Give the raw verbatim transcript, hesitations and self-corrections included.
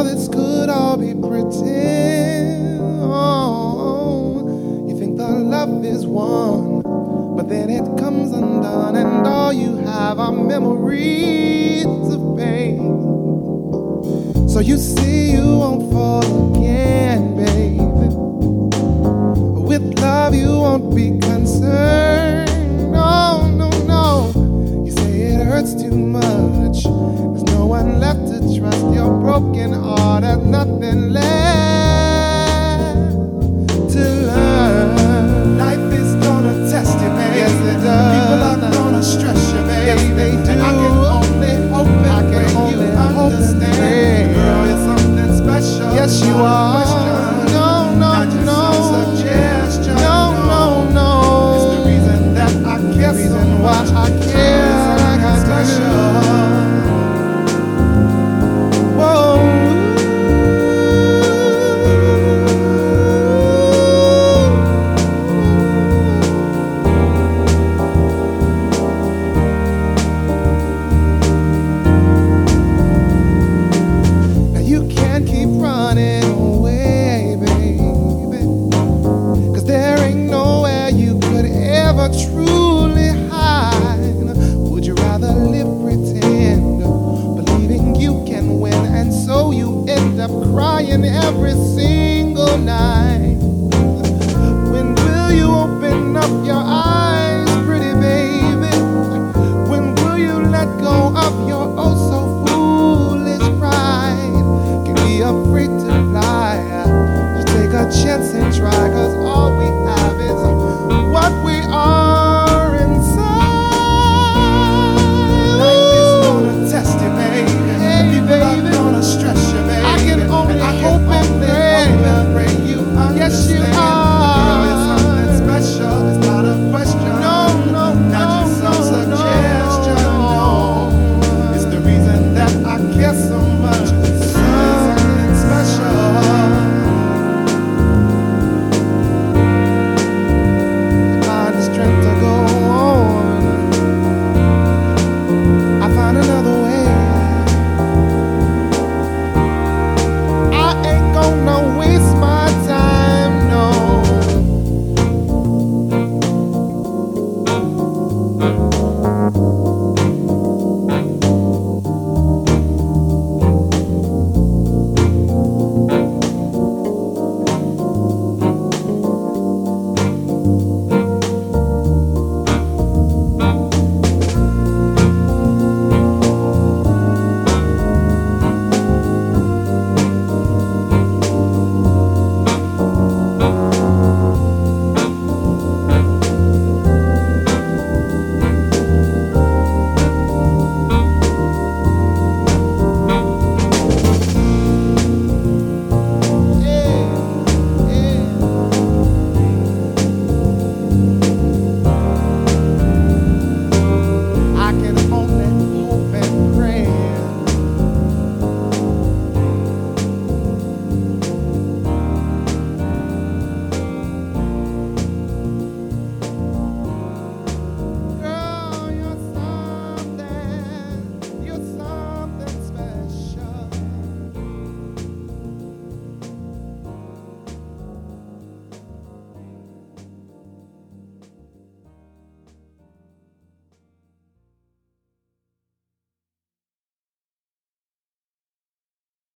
all this could all be pretend. Oh, you think the love is won, but then it comes undone, and all you have are memories of pain. So you see you won't fall again, baby. With love you won't be concerned. No, no, no. You say it hurts too much. There's no one left to trust. Your broken heart has nothing left to learn. Life is gonna test you, baby. Yes, it does. People are gonna stress you, baby. Yes, they do. And I can only hope that I can only you understand. Girl, you're something special. Yes, you are. No, no, no. Suggestion. No, no, no. It's the reason that I care. Reason why I care. I got special. Truly hide. Would you rather live pretend, believing you can win, and so you end up crying every single night? When will you open up your eyes?